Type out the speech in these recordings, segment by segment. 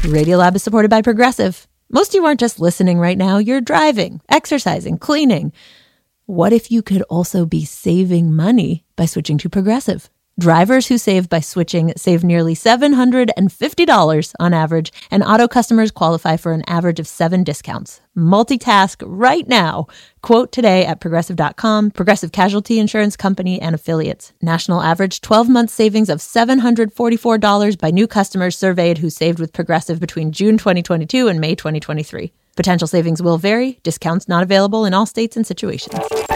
Radiolab is supported by Progressive. Most of you aren't just listening right now, you're driving, exercising, cleaning. What if you could also be saving money by switching to Progressive? Drivers who save by switching save nearly $750 on average, and auto customers qualify for an average of 7 discounts. Multitask right now. Quote today at Progressive.com. Progressive Casualty Insurance Company and Affiliates. National average 12-month savings of $744 by new customers surveyed who saved with Progressive between June 2022 and May 2023. Potential savings will vary. Discounts not available in all states and situations.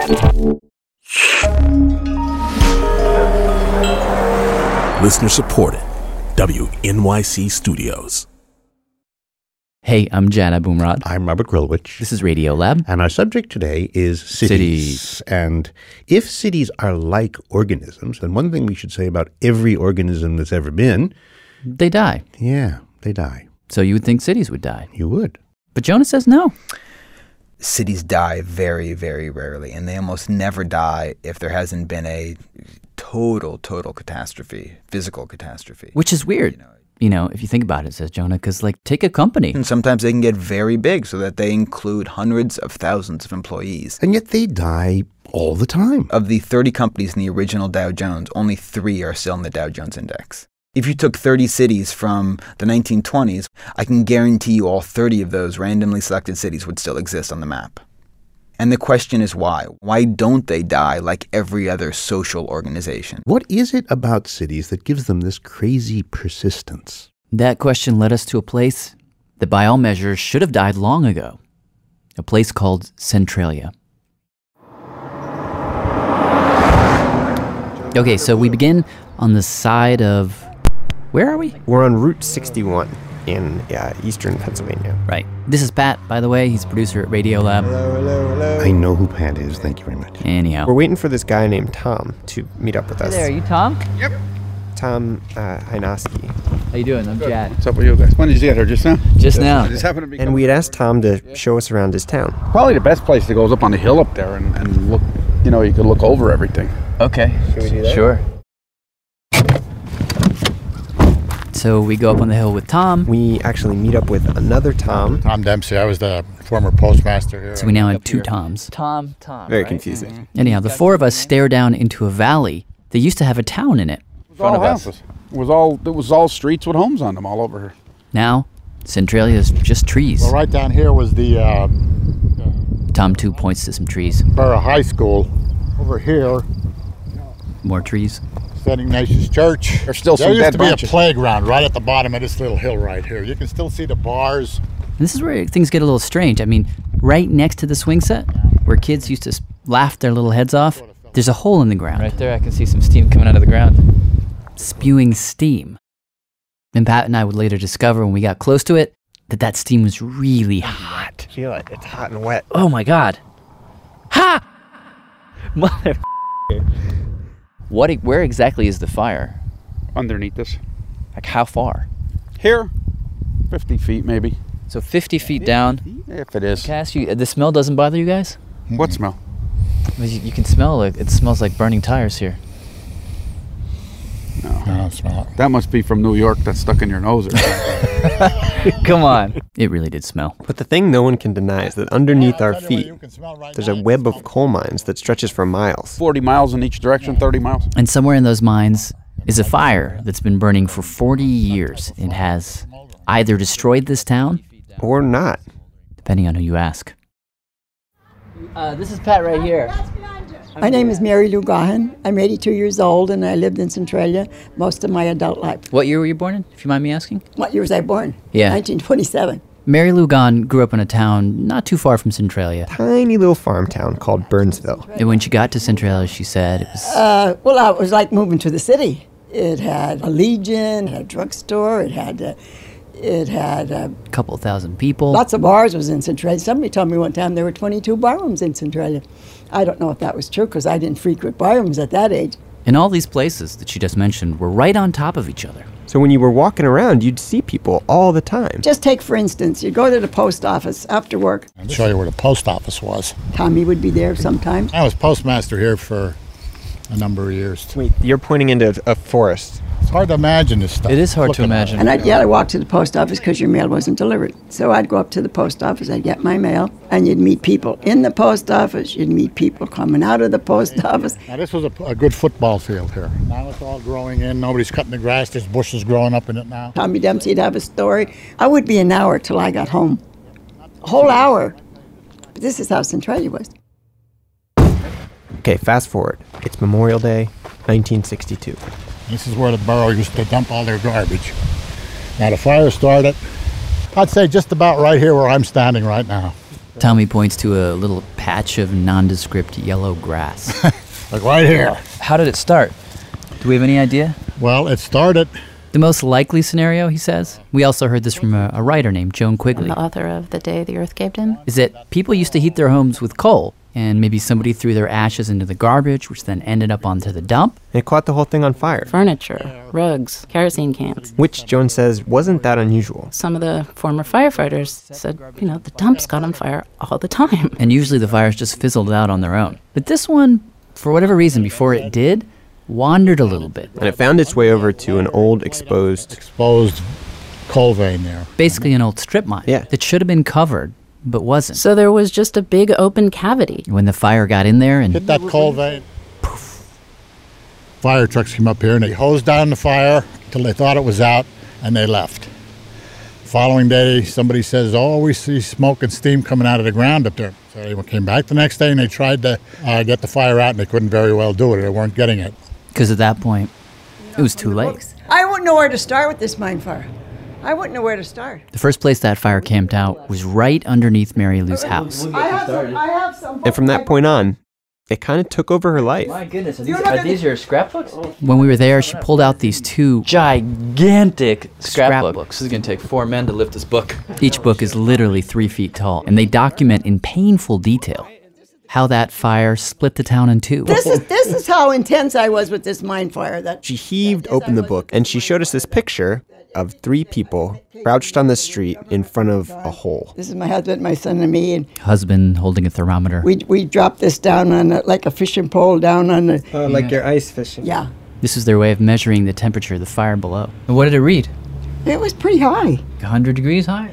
Listener supported. WNYC Studios. Hey, I'm Jana Boomrod. I'm Robert Grilwich. This is Radiolab. And our subject today is cities. And if cities are like organisms, then one thing we should say about every organism that's ever been... They die. Yeah, they die. So you would think cities would die. You would. But Jonah says no. Cities die very, very rarely, and they almost never die if there hasn't been a total catastrophe, physical catastrophe. Which is weird, if you think about it, says Jonah, because, take a company. And sometimes they can get very big so that they include hundreds of thousands of employees. And yet they die all the time. Of the 30 companies in the original Dow Jones, only 3 are still in the Dow Jones Index. If you took 30 cities from the 1920s, I can guarantee you all 30 of those randomly selected cities would still exist on the map. And the question is why? Why don't they die like every other social organization? What is it about cities that gives them this crazy persistence? That question led us to a place that by all measures should have died long ago. A place called Centralia. Okay, so we begin on the side of... Where are we? We're on Route 61 in eastern Pennsylvania. Right. This is Pat, by the way. He's a producer at Radiolab. Hello. I know who Pat is. Thank you very much. Anyhow. We're waiting for this guy named Tom to meet up with us. Hey there, are you Tom? Yep. Tom Hynoski. How you doing? I'm Chad. What's up with you guys? When did you get here? Just now? Just now. I just happened to be... And we had asked Tom to show us around his town. Probably the best place to go is up on the hill up there and look, you could look over everything. Okay. Should we do that? Sure. So we go up on the hill with Tom. We actually meet up with another Tom. Tom Dempsey. I was the former postmaster here. So we now have 2 Toms. Tom. Very right? confusing. Mm-hmm. Anyhow, the 4 of us stare down into a valley that used to have a town in it. It was all houses. It was all streets with homes on them all over here. Now, Centralia is just trees. Well, right down here was the Tom 2 points to some trees. Borough High School. Over here, More trees. St. Ignatius Church. There's still some there used dead to be branches. a playground right at the bottom of this little hill right here. You can still see the bars. And this is where things get a little strange. I mean, right next to the swing set, where kids used to laugh their little heads off, there's a hole in the ground. Right there, I can see some steam coming out of the ground. Spewing steam. And Pat and I would later discover when we got close to it that steam was really hot. Feel it. It's hot and wet. Oh my God. Ha! Mother. Where exactly is the fire? Underneath this. Like how far? Here, 50 feet maybe. So 50 feet down. If it is. Can I ask you, the smell doesn't bother you guys? What smell? You can smell it smells like burning tires here. No. I don't smell it. That must be from New York that's stuck in your nose or something. Come on. It really did smell. But the thing no one can deny is that underneath our feet, there's a web of coal mines that stretches for miles. 40 miles in each direction, 30 miles. And somewhere in those mines is a fire that's been burning for 40 years. It has either destroyed this town Or not. depending on who you ask. This is Pat right here. My name is Mary Lou Gahan. I'm 82 years old, and I lived in Centralia most of my adult life. What year were you born in, if you mind me asking? What year was I born? Yeah. 1927. Mary Lou Gahan grew up in a town not too far from Centralia. Tiny little farm town called Burnsville. And when she got to Centralia, she said it was... Well, it was like moving to the city. It had a Legion, it had a drugstore, it had a couple thousand people. Lots of bars was in Centralia. Somebody told me one time there were 22 barrooms in Centralia. I don't know if that was true because I didn't frequent barrooms at that age. And all these places that she just mentioned were right on top of each other. So when you were walking around, you'd see people all the time. Just take, for instance, you go to the post office after work. I'll show you where the post office was. Tommy would be there sometimes. I was postmaster here for a number of years. Wait, you're pointing into a forest. It's hard to imagine this stuff. It is hard to imagine. And I'd walk to the post office because your mail wasn't delivered. So I'd go up to the post office, I'd get my mail, and you'd meet people in the post office, you'd meet people coming out of the post office. Now, this was a good football field here. Now it's all growing in. Nobody's cutting the grass. There's bushes growing up in it now. Tommy Dempsey'd have a story. I would be an hour till I got home. A whole hour. But this is how Centralia was. Okay, fast forward. It's Memorial Day, 1962. This is where the borough used to dump all their garbage. Now, the fire started, I'd say just about right here where I'm standing right now. Tommy points to a little patch of nondescript yellow grass. Like right here. How did it start? Do we have any idea? Well, it started... The most likely scenario, he says, we also heard this from a writer named Joan Quigley, the author of The Day the Earth Caved In, is that people used to heat their homes with coal, and maybe somebody threw their ashes into the garbage, which then ended up onto the dump. And it caught the whole thing on fire. Furniture, rugs, kerosene cans. Which, Joan says, wasn't that unusual. Some of the former firefighters said, the dumps got on fire all the time. And usually the fires just fizzled out on their own. But this one, for whatever reason, before it did, wandered a little bit. And it found its way over to an old exposed coal vein there. Basically an old strip mine that should have been covered, but wasn't. So there was just a big open cavity. When the fire got in there and hit that coal vein, poof. Fire trucks came up here and they hosed down the fire until they thought it was out and they left. Following day, somebody says, we see smoke and steam coming out of the ground up there. So they came back the next day and they tried to get the fire out and they couldn't very well do it. They weren't getting it. Because at that point, it was too late. I wouldn't know where to start with this mine fire. I wouldn't know where to start. The first place that fire camped out was right underneath Mary Lou's house. I have some. And from that point on, it kind of took over her life. My goodness, are these your scrapbooks? When we were there, she pulled out these two gigantic scrapbooks. This is going to take 4 men to lift this book. Each book is literally 3 feet tall, and they document in painful detail how that fire split the town in two. This is how intense I was with this mine fire. She heaved open the book, and she showed us this picture of 3 people crouched on the street in front of a hole. This is my husband, my son, and me. And husband holding a thermometer. We dropped this down on like a fishing pole down on the... like you're ice fishing. Yeah. This was their way of measuring the temperature of the fire below. And what did it read? It was pretty high. 100 degrees high?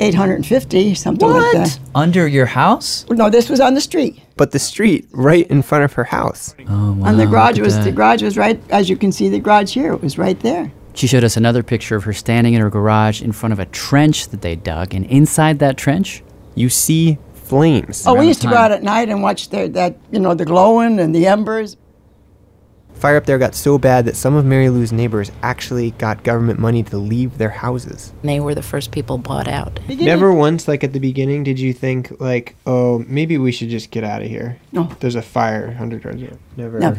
850, something like that. Under your house? No, this was on the street. But the street right in front of her house. Oh, wow. And the garage was right, as you can see the garage here, it was right there. She showed us another picture of her standing in her garage in front of a trench that they dug, and inside that trench, you see flames. Oh, we used to go out at night and watch the glowing and the embers. Fire up there got so bad that some of Mary Lou's neighbors actually got government money to leave their houses. They were the first people bought out. Never once, like at the beginning, did you think, like, oh, maybe we should just get out of here? No. There's a fire 100 yards away. Never.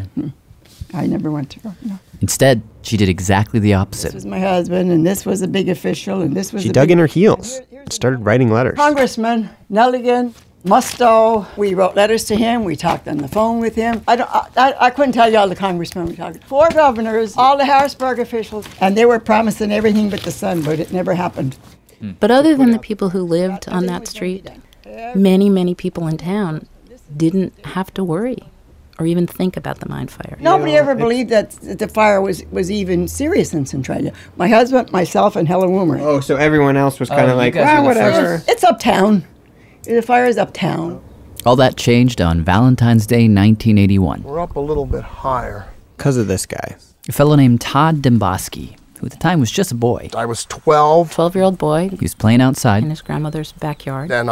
I never went to go, no. Instead, she did exactly the opposite. This was my husband, and this was a big official, and this was She dug in her heels and started writing letters. Congressman Nelligan, Musto. We wrote letters to him. We talked on the phone with him. I couldn't tell you all the congressmen we talked to. 4 governors, all the Harrisburg officials, and they were promising everything but the sun, but it never happened. But other than the people who lived on that street, many, many people in town didn't have to worry or even think about the mine fire. Nobody ever believed that the fire was even serious in Centralia. My husband, myself, and Helen Woomer. Oh, so everyone else was kind of like, whatever. It's uptown. The fire is uptown. All that changed on Valentine's Day, 1981. We're up a little bit higher. Because of this guy. A fellow named Todd Demboski, who at the time was just a boy. I was 12. 12-year-old boy. He was playing outside in his grandmother's backyard. Then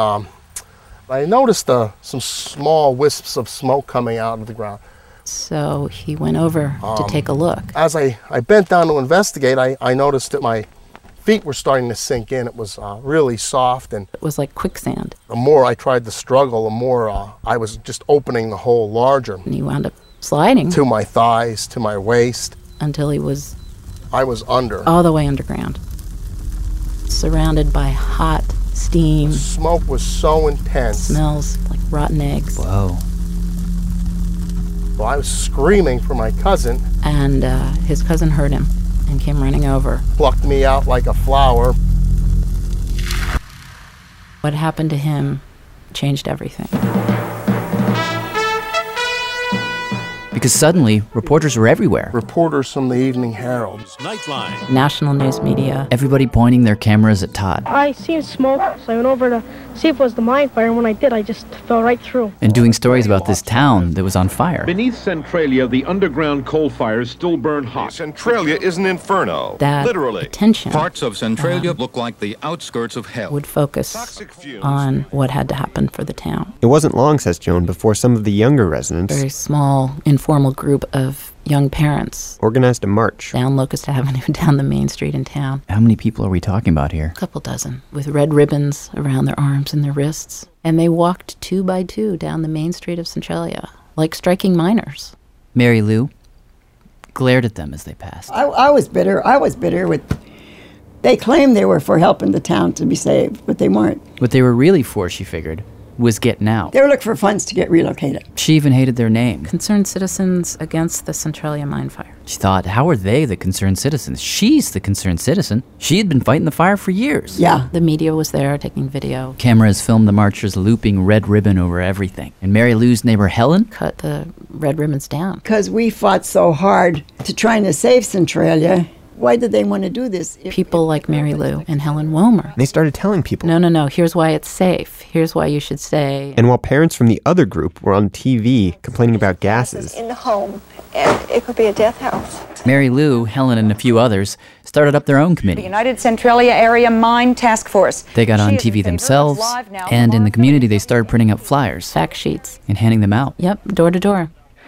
I noticed some small wisps of smoke coming out of the ground. So he went over to take a look. As I bent down to investigate, I noticed that my feet were starting to sink in. It was really soft. And it was like quicksand. The more I tried to struggle, the more I was just opening the hole larger. And he wound up sliding. To my thighs, to my waist. Until I was under. All the way underground. Surrounded by hot steam. Smoke was so intense. Smells like rotten eggs. Whoa. Well, I was screaming for my cousin. And his cousin heard him and came running over. Plucked me out like a flower. What happened to him changed everything. because suddenly reporters were everywhere. Reporters from the Evening Herald. Nightline. National news media. Everybody pointing their cameras at Todd. I seen smoke, so I went over to see if it was the mine fire, and when I did, I just fell right through. And doing stories about this town that was on fire. Beneath Centralia, the underground coal fires still burn hot. Centralia is an inferno. That literally. Attention Parts of Centralia look like the outskirts of hell. would focus on what had to happen for the town. It wasn't long, says Joan, before some of the younger residents, Very small, informal group of young parents, organized a march down Locust Avenue, down the main street in town. How many people are we talking about here? A couple dozen, with red ribbons around their arms and their wrists. And they walked 2 by 2 down the main street of Centralia, like striking miners. Mary Lou glared at them as they passed. I was bitter. I was bitter with... They claimed they were for helping the town to be saved, but they weren't. What they were really for, she figured, was getting out. They were looking for funds to get relocated. She even hated their name. Concerned Citizens Against the Centralia Mine Fire. She thought, how are they the concerned citizens? She's the concerned citizen. She had been fighting the fire for years. Yeah. The media was there taking video. Cameras filmed the marchers looping red ribbon over everything. And Mary Lou's neighbor Helen cut the red ribbons down. Because we fought so hard to trying to save Centralia. Why did they want to do this? People like Mary Lou and Helen Womer. They started telling people. No, here's why it's safe. Here's why you should stay. And while parents from the other group were on TV complaining about gases. In the home, and it could be a death house. Mary Lou, Helen, and a few others started up their own committee. The United Centralia Area Mine Task Force. They got on TV themselves, and in the community they started printing up flyers. Fact sheets. And handing them out. Yep, door to door.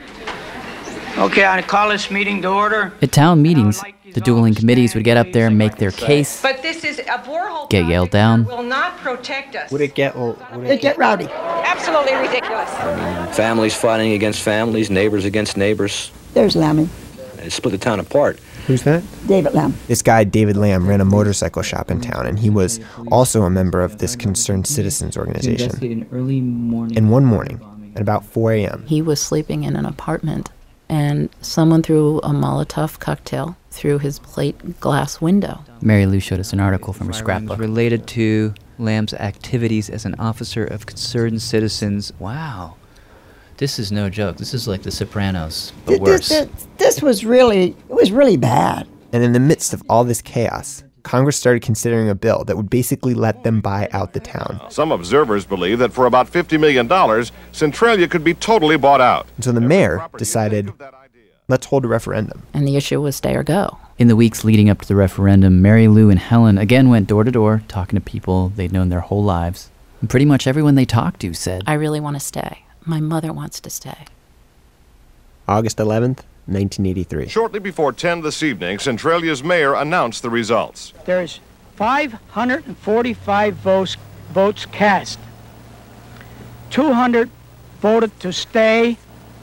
Okay, I call this meeting to order. At town meetings, the dueling committees would get up there and make their case, But this is a borehole get yelled down. will not protect us. Would it get rowdy? Absolutely ridiculous. Families fighting against families, neighbors against neighbors. There's Lammy. It split the town apart. Who's that? David Lamb. This guy, David Lamb, ran a motorcycle shop in town, and he was also a member of this Concerned Citizens organization. And one morning, at about 4 a.m., he was sleeping in an apartment, and someone threw a Molotov cocktail through his plate glass window. Mary Lou showed us an article from her scrapbook. Related to Lamb's activities as an officer of concerned citizens. Wow. This is no joke. This is like The Sopranos, but worse. This was really bad. And in the midst of all this chaos, Congress started considering a bill that would basically let them buy out the town. Some observers believe that for about $50 million, Centralia could be totally bought out. And so the mayor decided, let's hold a referendum. And the issue was stay or go. In the weeks leading up to the referendum, Mary Lou and Helen again went door to door, talking to people they'd known their whole lives. And pretty much everyone they talked to said, I really want to stay. My mother wants to stay. August 11th, 1983. Shortly before 10 this evening, Centralia's mayor announced the results. There's 545 votes cast. 200 voted to stay.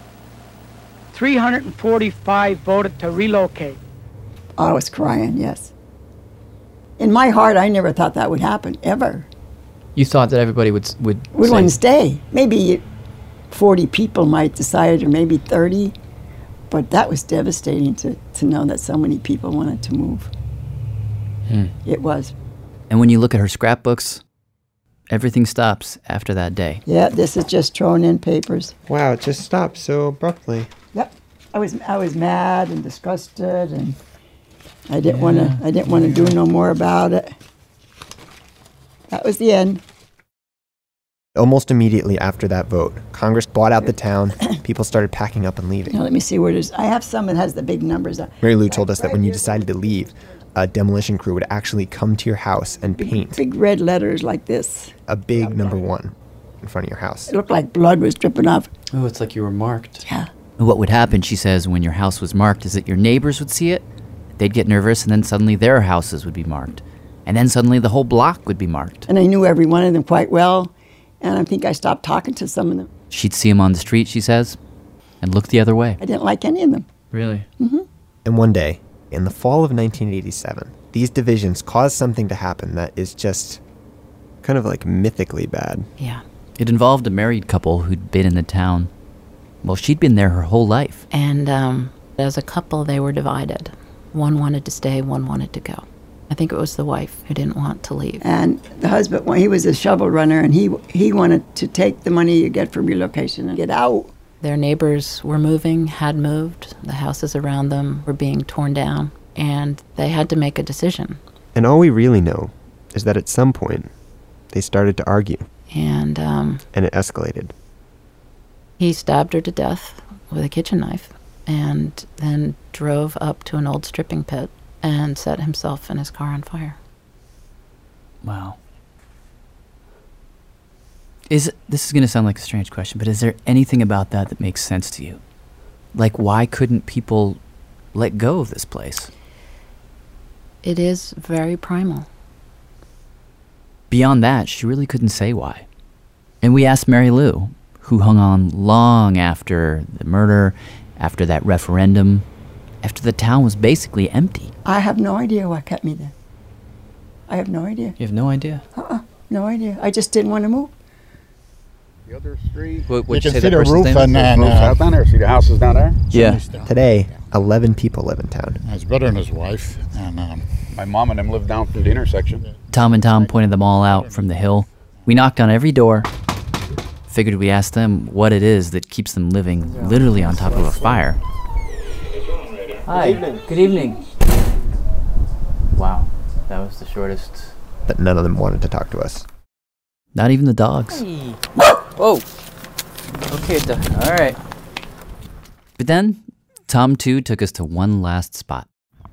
345 voted to relocate. I was crying, yes. In my heart, I never thought that would happen, ever. You thought that everybody would want to stay. Maybe 40 people might decide, or maybe 30. But that was devastating to know that so many people wanted to move. It was. And when you look at her scrapbooks, everything stops after that day. Yeah, this is just thrown in papers. Wow, it just stopped so abruptly. Yep. I was mad and disgusted, and I didn't want to do no more about it. That was the end. Almost immediately after that vote, Congress bought out the town. People started packing up and leaving. Now, let me see where it is. I have some that has the big numbers on. Mary Lou told us that when you decided to leave, a demolition crew would actually come to your house and paint big red letters like this. A big number 1 in front of your house. It looked like blood was dripping off. Oh, it's like you were marked. Yeah. What would happen, she says, when your house was marked is that your neighbors would see it, they'd get nervous, and then suddenly their houses would be marked. And then suddenly the whole block would be marked. And I knew every one of them quite well. And I think I stopped talking to some of them. She'd see them on the street, she says, and look the other way. I didn't like any of them. Really? Mm-hmm. And one day, in the fall of 1987, these divisions caused something to happen that is just kind of like mythically bad. Yeah. It involved a married couple who'd been in the town. Well, she'd been there her whole life. And as a couple, they were divided. One wanted to stay, one wanted to go. I think it was the wife who didn't want to leave. And the husband, he was a shovel runner, and he wanted to take the money you get for relocation and get out. Their neighbors were moving, had moved. The houses around them were being torn down, and they had to make a decision. And all we really know is that at some point, they started to argue. And it escalated. He stabbed her to death with a kitchen knife and then drove up to an old stripping pit and set himself and his car on fire. Wow. This is going to sound like a strange question, but is there anything about that makes sense to you? Like, why couldn't people let go of this place? It is very primal. Beyond that, she really couldn't say why. And we asked Mary Lou, who hung on long after the murder, after that referendum, after the town was basically empty. I have no idea what kept me there. I have no idea. You have no idea? No idea. I just didn't want to move. The other street. You can see the roof and out down there. See the houses down there? Yeah. Today, 11 people live in town. His brother and his wife. And my mom and them live down from the intersection. Tom and Tom pointed them all out from the hill. We knocked on every door. Figured we'd ask them what it is that keeps them living literally on top of a fire. Hi. Good evening. Wow. That was the shortest. But none of them wanted to talk to us. Not even the dogs. Hey. Whoa. Okay, all right. But then, Tom, too, took us to one last spot.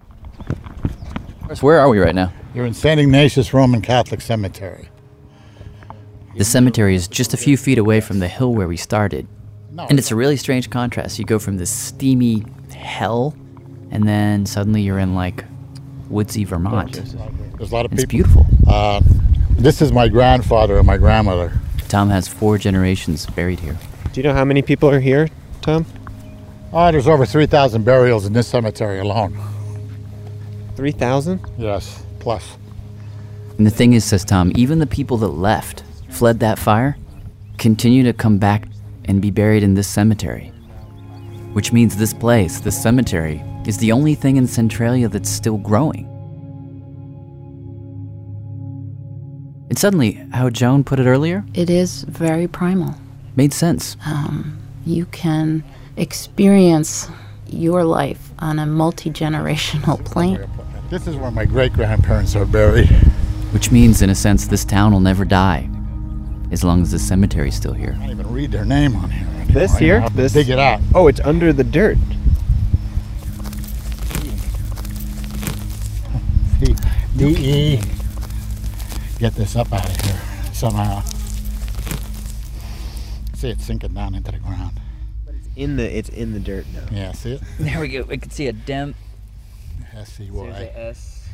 Where are we right now? You're in St. Ignatius Roman Catholic Cemetery. The cemetery is just a few feet away from the hill where we started. And it's a really strange contrast. You go from this steamy hell, and then suddenly you're in, like, woodsy Vermont. There's a lot of people. It's beautiful. This is my grandfather and my grandmother. Tom has 4 generations buried here. Do you know how many people are here, Tom? There's over 3,000 burials in this cemetery alone. 3,000? Yes, plus. And the thing is, says Tom, even the people that left, fled that fire, continue to come back and be buried in this cemetery. Which means this place, this cemetery, is the only thing in Centralia that's still growing. And suddenly, how Joan put it earlier? It is very primal. Made sense. You can experience your life on a multi-generational plane. This is where my great-grandparents are buried. Which means, in a sense, this town will never die, as long as the cemetery's still here. I can't even read their name on here. This here? This? Dig it out. Oh, it's under the dirt. D-E. Get this up out of here somehow. See it sinking down into the ground. But it's in the dirt now. Yeah, see it? There we go. We can see a dent. S-C-Y.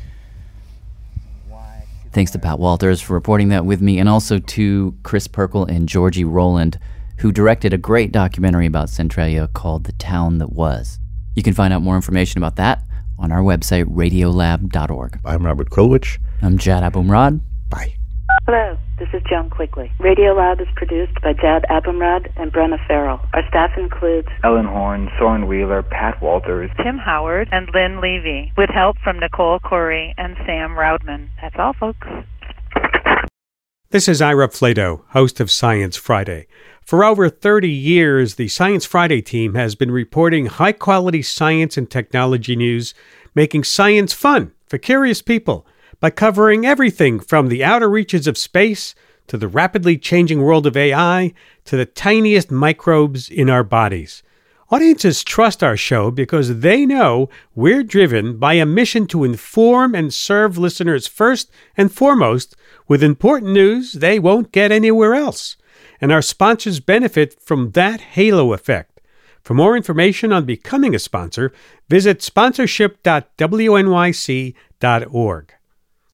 Thanks to Pat Walters for reporting that with me, and also to Chris Perkle and Georgie Rowland, who directed a great documentary about Centralia called The Town That Was. You can find out more information about that on our website, radiolab.org. I'm Robert Krulwich. I'm Jad Abumrad. Bye. Hello, this is Joan Quigley. Radiolab is produced by Jad Abumrad and Brenna Farrell. Our staff includes Ellen Horn, Soren Wheeler, Pat Walters, Tim Howard, and Lynn Levy, with help from Nicole Corey and Sam Roudman. That's all, folks. This is Ira Flato, host of Science Friday. For over 30 years, the Science Friday team has been reporting high-quality science and technology news, making science fun for curious people by covering everything from the outer reaches of space to the rapidly changing world of AI to the tiniest microbes in our bodies. Audiences trust our show because they know we're driven by a mission to inform and serve listeners first and foremost with important news they won't get anywhere else. And our sponsors benefit from that halo effect. For more information on becoming a sponsor, visit sponsorship.wnyc.org.